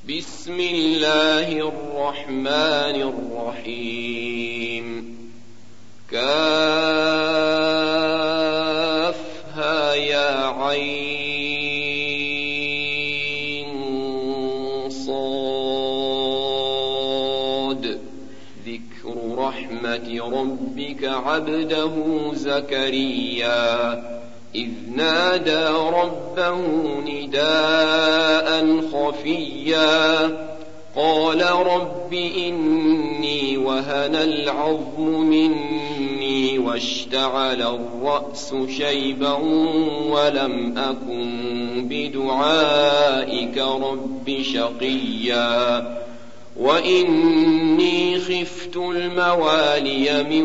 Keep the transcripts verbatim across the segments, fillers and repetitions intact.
بسم الله الرحمن الرحيم كافها يا عين صاد ذكر رحمة ربك عبده زكريا إذ نادى ربه نداء خفيا قال رب إني وهن العظم مني واشتعل الرأس شيبا ولم أكن بدعائك رب شقيا وإني خفت الموالي من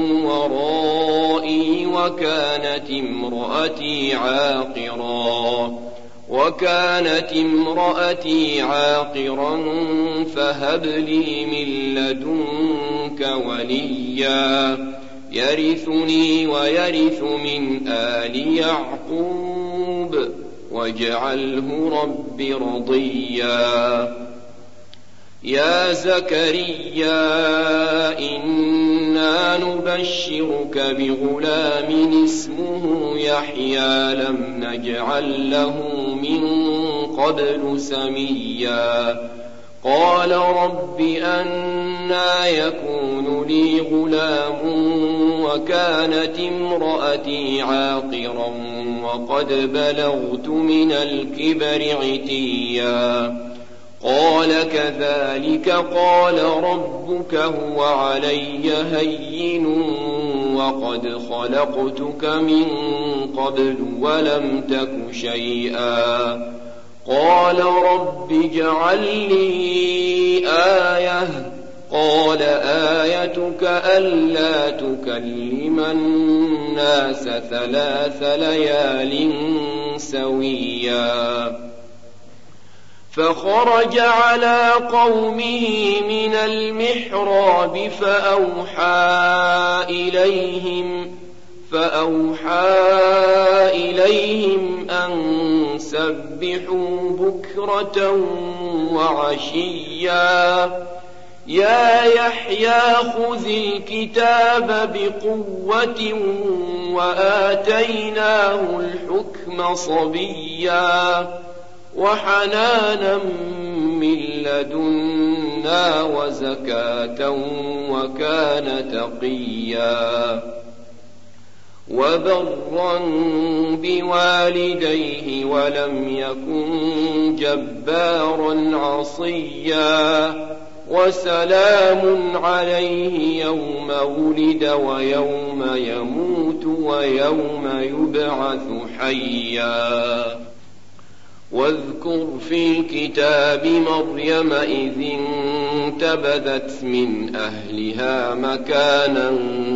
ورائي وكانت امرأتي عاقرا وكانت امرأتي عاقرا فهب لي من لدنك وليا يرثني ويرث من آل يعقوب واجعله رب رضيا يا زكريا إنا نبشرك بغلام اسمه يحيى لم نجعل له من قبل سميا قال رب أنى يكون لي غلام وكانت امرأتي عاقرا وقد بلغت من الكبر عتيا قال كذلك قال ربك هو علي هين وقد خلقتك من قبل ولم تك شيئا قال رب اجعل لي آية قال آيتك ألا تكلم الناس ثلاث ليال سويا فخرج على قومه من المحراب فأوحى إليهم فأوحى إليهم أن سبحوا بكرة وعشيا يا يحيى خذ الكتاب بقوة وآتيناه الحكم صبيا وحنانا من لدنا وزكاة وكان تقيا وبرا بوالديه ولم يكن جبارا عصيا وسلام عليه يوم ولد ويوم يموت ويوم يبعث حيا واذكر في الكتاب مريم إذ انتبذت من أهلها مكانا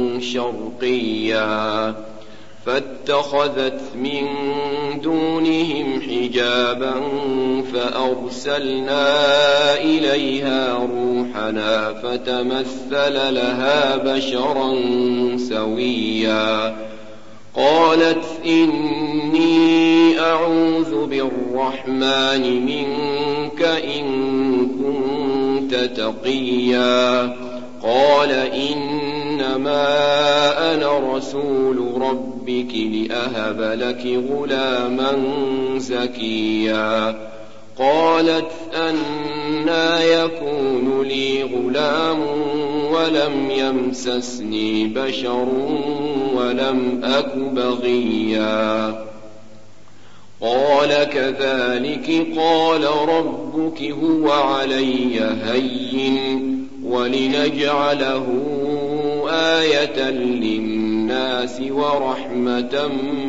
شرقيا فاتخذت من دونهم حجابا فأرسلنا إليها روحنا فتمثل لها بشرا سويا قالت إني أعوذ بالرحمن منك إن كنت تقيا قال إنما أنا رسول ربك لأهب لك غلاما زكيا قالت أنى يكون لي غلام ولم يمسسني بشر ولم أك بغيا قال كذلك قال ربك هو علي هين ولنجعله آية للناس ورحمة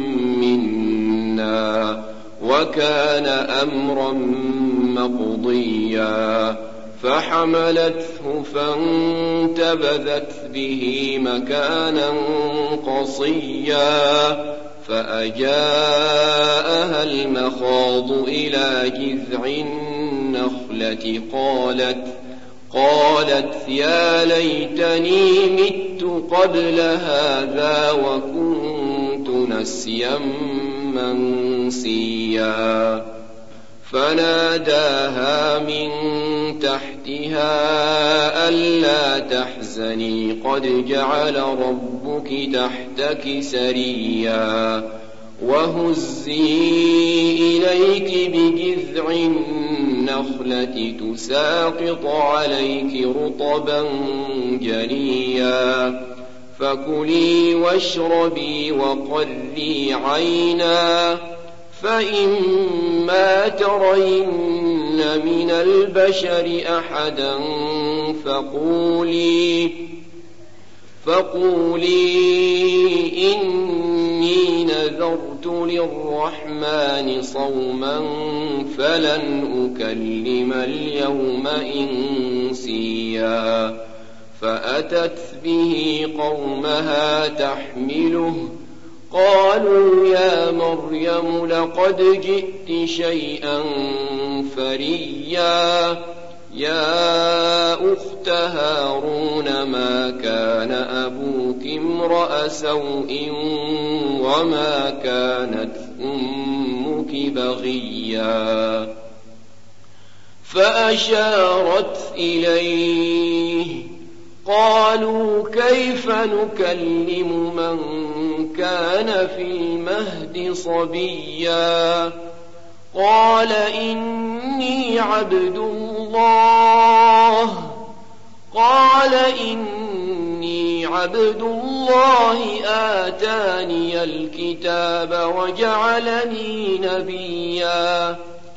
منا وكان أمرا مقضيا فحملته فانتبذت به مكانا قصيا فأجاءها المخاض إلى جذع النخلة قالت قالت يا ليتني مت قبل هذا وكنت نسيا منسيا فناداها من تحتها ألا تحزني قد جعل ربك تحتك سريا وهزي إليك بجذع النخلة تساقط عليك رطبا جنيا فكلي واشربي وقري عينا فإما ترين من البشر أحدا فقولي فقولي إني نذرت للرحمن صوما فلن أكلم اليوم إنسيا فأتت به قومها تحمله قالوا يا مريم لقد جئت شيئا فريا يا أخت هارون ما كان أبوك امرأ سوء وما كانت أمك بغيا فأشارت إليه قالوا كيف نكلم من كان في المهد صبيا قال إني عبد الله قال إني عبد الله آتاني الكتاب وجعلني نبيا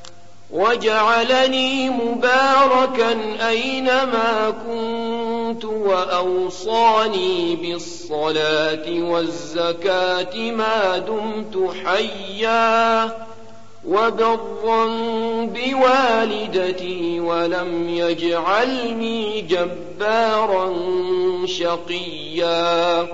وجعلني مباركا أينما كنت وأوصاني بالصلاة والزكاة ما دمت حيا وبرا بوالدتي ولم يجعلني جبارا شقيا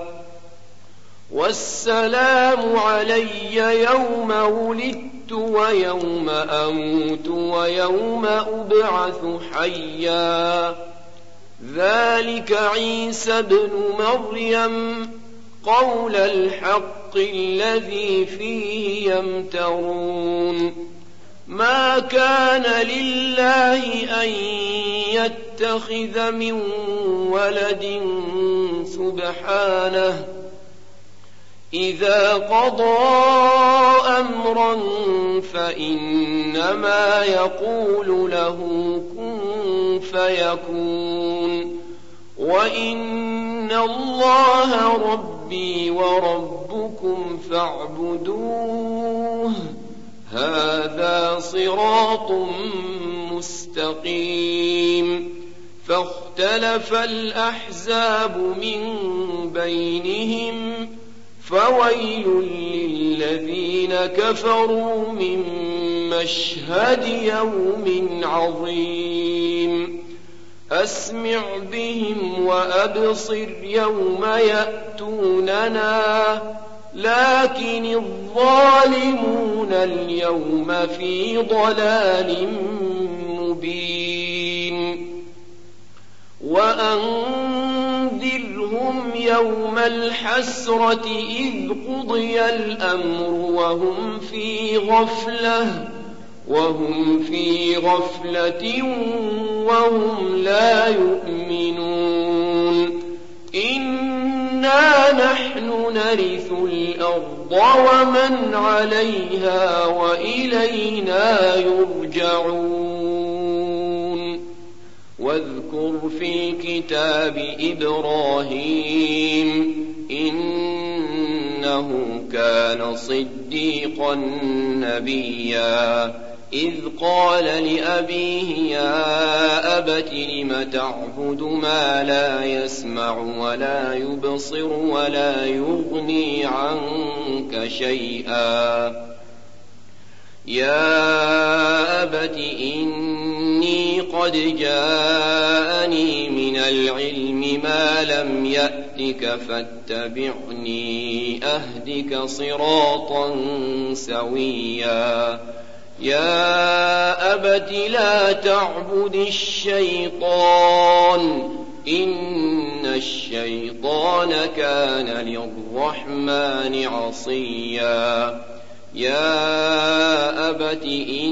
والسلام علي يوم ولدت ويوم أموت ويوم أبعث حيا ذلك عيسى بن مريم قول الحق الذي فيه يمترون ما كان لله أن يتخذ من ولد سبحانه إذا قضى أمرا فإنما يقول له كن فيكون وإن الله ربي وربكم فاعبدوه هذا صراط مستقيم فاختلف الأحزاب من بينهم فويل للذين كفروا من مشهد يوم عظيم أسمع بهم وأبصر يوم يأتوننا لكن الظالمون اليوم في ضلال مبين وأنذرهم يوم الحسرة إذ قضي الأمر وهم في غفلة وهم في غفلة وهم لا يؤمنون إنا نحن نرث الأرض ومن عليها وإلينا يرجعون واذكر في الكتاب إبراهيم إنه كان صديقا نبيا إذ قال لأبيه يا أبت لم تعبد ما لا يسمع ولا يبصر ولا يغني عنك شيئا يا أبت إني قد جاءني من العلم ما لم يأتك فاتبعني أهدك صراطا سويا يا أبت لا تعبد الشيطان إن الشيطان كان للرحمن عصيا يا أبت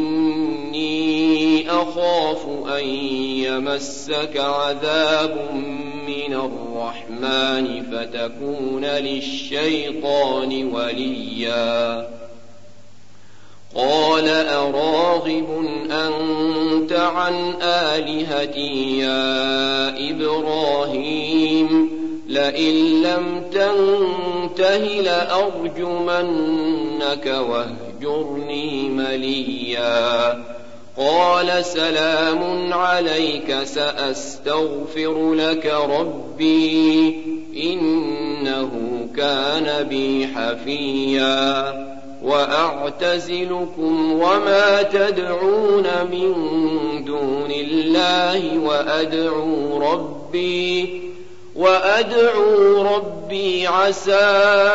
إني أخاف أن يمسك عذاب من الرحمن فتكون للشيطان وليا قال أراغب أنت عن آلهتي يا إبراهيم لئن لم تنته لأرجمنك واهجرني مليا قال سلام عليك سأستغفر لك ربي إنه كان بي حفيا وأعتزلكم وما تدعون من دون الله وأدعو ربي وأدعو ربي عسى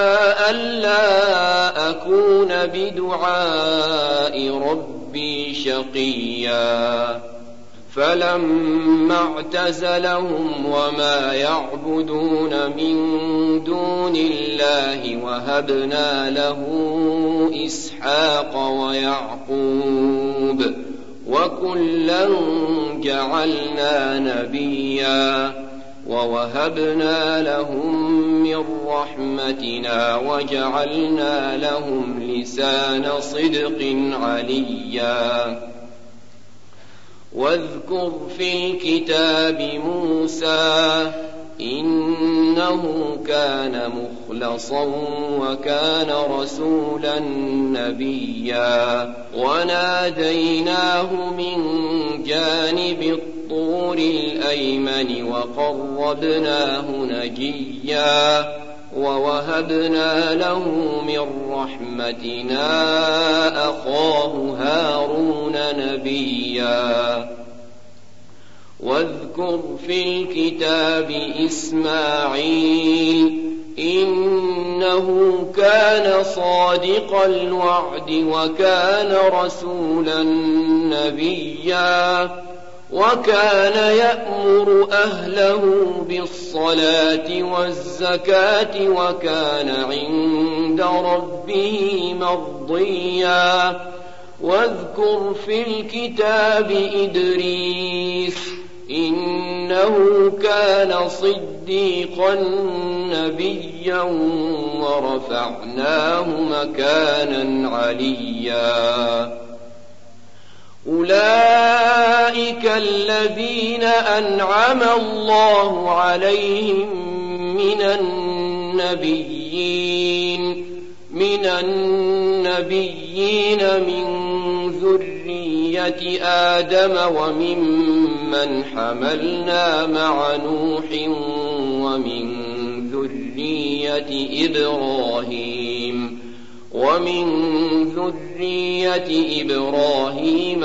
ألا أكون بدعاء ربي شقيا فلما اعتزلهم وما يعبدون من دون الله وهبنا له إسحاق ويعقوب وكلا جعلنا نبيا ووهبنا لهم من رحمتنا وجعلنا لهم لسان صدق عليا واذكر في الكتاب موسى إنه كان مخلصا وكان رسولا نبيا وناديناه من جانب الطور الأيمن وقربناه نجيا ووهبنا له من رحمتنا أخاه هارون نبيا واذكر في الكتاب إسماعيل إنه كان صادق الوعد وكان رسولا نبيا وكان يأمر أهله بالصلاة والزكاة وكان عند ربه مرضيا واذكر في الكتاب إدريس إنه كان صديقا نبيا ورفعناه مكانا عليا أولئك الذين أنعم الله عليهم من النبيين من النبيين من ذرية آدم وممن حملنا مع نوح ومن ذرية إبراهيم ومن ذرية إبراهيم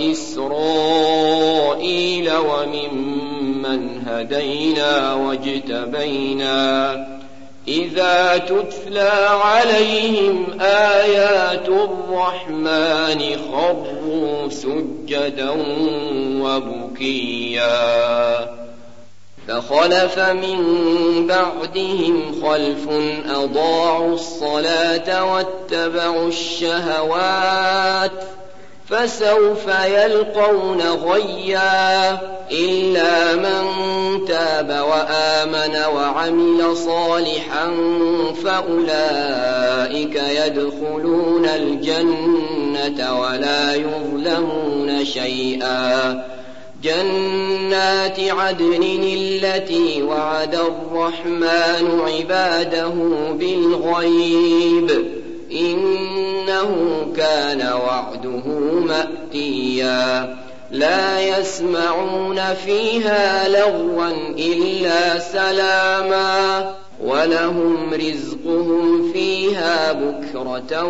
وإسرائيل وممن هدينا واجتبينا إذا تتلى عليهم آيات الرحمن خروا سجدا وبكيا فخلف من بعدهم خلف أضاعوا الصلاة واتبعوا الشهوات فسوف يلقون غيا إلا من تاب وآمن وعمل صالحا فأولئك يدخلون الجنة ولا يظلمون شيئا جنات عدن التي وعد الرحمن عباده بالغيب إنه كان وعده مأتيا لا يسمعون فيها لغوا إلا سلاما ولهم رزقهم فيها بكرة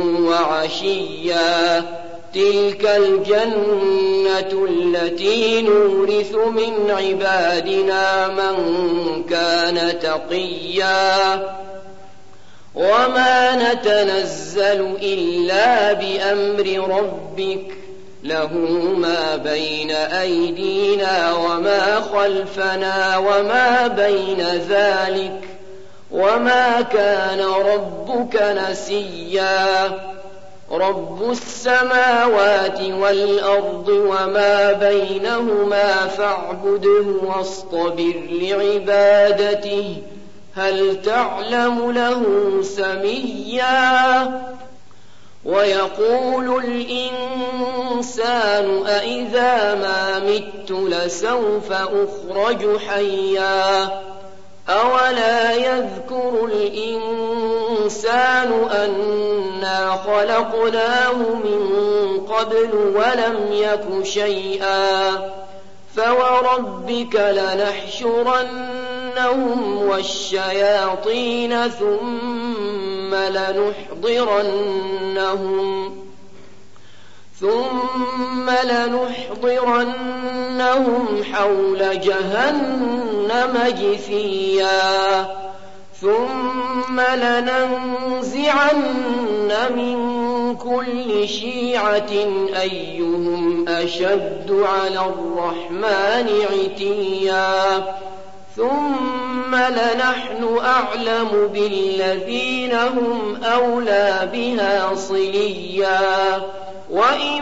وعشيا تلك الجنة التي نورث من عبادنا من كان تقيا وما نتنزل إلا بأمر ربك له ما بين أيدينا وما خلفنا وما بين ذلك وما كان ربك نسيا رب السماوات والأرض وما بينهما فاعبده واصطبر لعبادته هل تعلم له سميا ويقول الإنسان أإذا ما مت لسوف أخرج حيا أولا يذكر الإنسان أنا خلقناه من قبل ولم يك شيئا فوربك لنحشرنهم والشياطين ثم لنحضرنهم ثم لنحضرنهم حول جهنم جثيا ثم لننزعن من كل شيعة أيهم أشد على الرحمن عتيا ثم لنحن أعلم بالذين هم أولى بها صليا وإن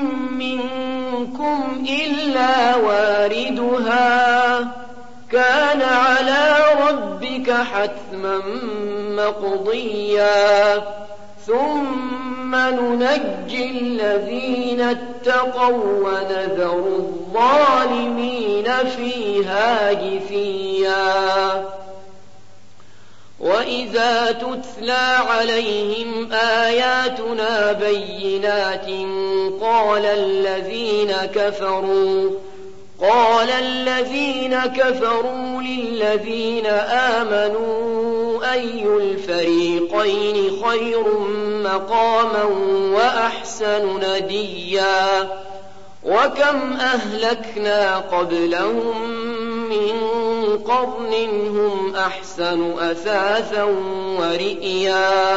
منكم إلا واردها كان على ربك حتما مقضيا ثم ننجي الذين اتقوا ونذر الظالمين فيها جثيا وإذا تتلى عليهم آياتنا بينات قال الذين كفروا قال الذين كفروا للذين آمنوا أي الفريقين خير مقاما وأحسن نديا وكم أهلكنا قبلهم من قرن هم أحسن أثاثا ورئيا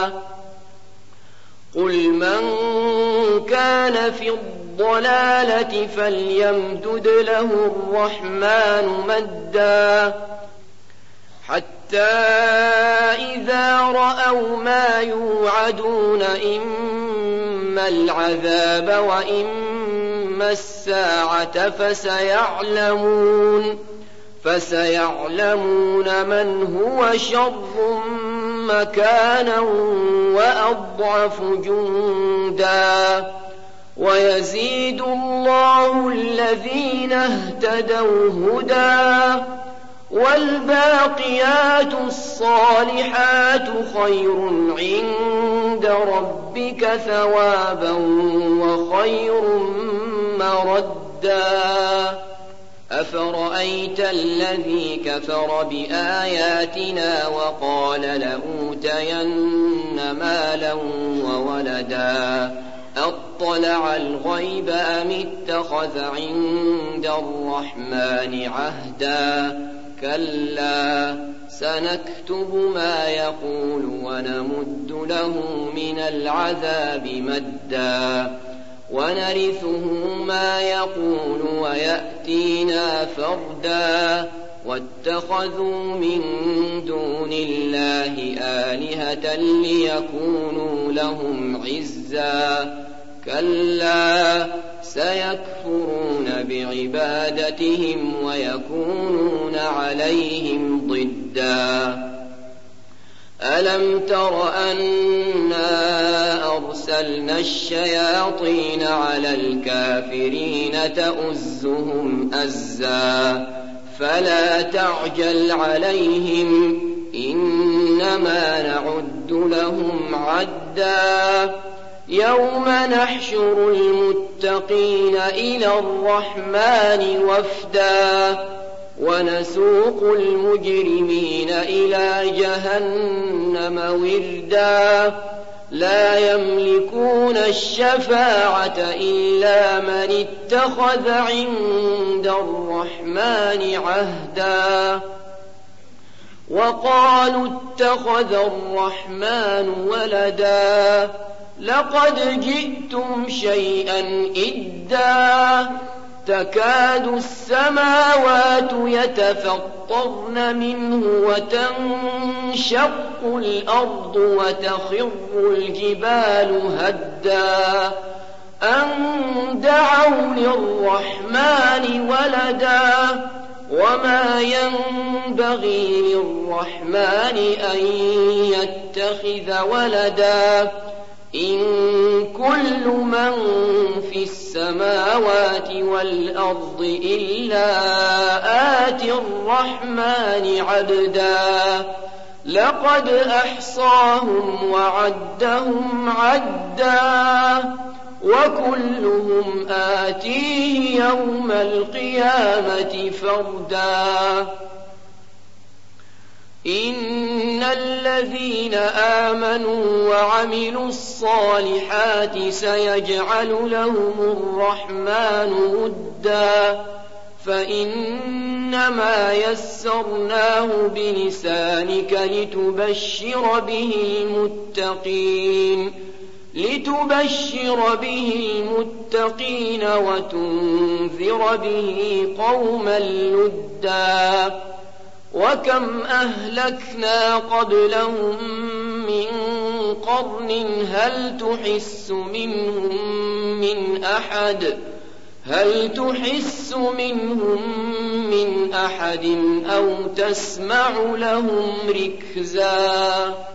قل من كان في الضلالة فليمدد له الرحمن مدا حتى إذا رأوا ما يوعدون إما العذاب وإما الساعة فسيعلمون فسيعلمون من هو شر مكانا وأضعف جندا ويزيد الله الذين اهتدوا هدى والباقيات الصالحات خير عند ربك ثوابا وخير مردا أفرأيت الذي كفر بآياتنا وقال لأوتين مالا وولدا أطلع الغيب أم اتخذ عند الرحمن عهدا كلا سنكتب ما يقول ونمد له من العذاب مدا ونرثه ما يقول ويأتينا فردا واتخذوا من دون الله آلهة ليكونوا لهم عزا كلا سيكفرون بعبادتهم ويكونون عليهم ضدا ألم تر أنا أرسلنا الشياطين على الكافرين تؤزهم أزا فلا تعجل عليهم إنما نعد لهم عدا يوم نحشر المتقين إلى الرحمن وفدا ونسوق المجرمين إلى جهنم وردا لا يملكون الشفاعة إلا من اتخذ عند الرحمن عهدا وقالوا اتخذ الرحمن ولدا لقد جئتم شيئا إدا تكاد السماوات يتفطرن منه وتنشق الأرض وتخر الجبال هدا أن دعوا للرحمن ولدا وما ينبغي للرحمن أن يتخذ ولدا إن كل من في السماوات والأرض إلا آتي الرحمن عبدا لقد أحصاهم وعدهم عدا وكلهم آتيه يوم القيامة فردا إن الذين آمنوا وعملوا الصالحات سيجعل لهم الرحمن ودا فإنما يسرناه بلسانك لتبشر به المتقين لتبشر به المتقين وتنذر به قوما لدا وكم أهلكنا قبلهم من قرن هل تحس منهم من أحد هل تحس منهم من أحد أو تسمع لهم ركزا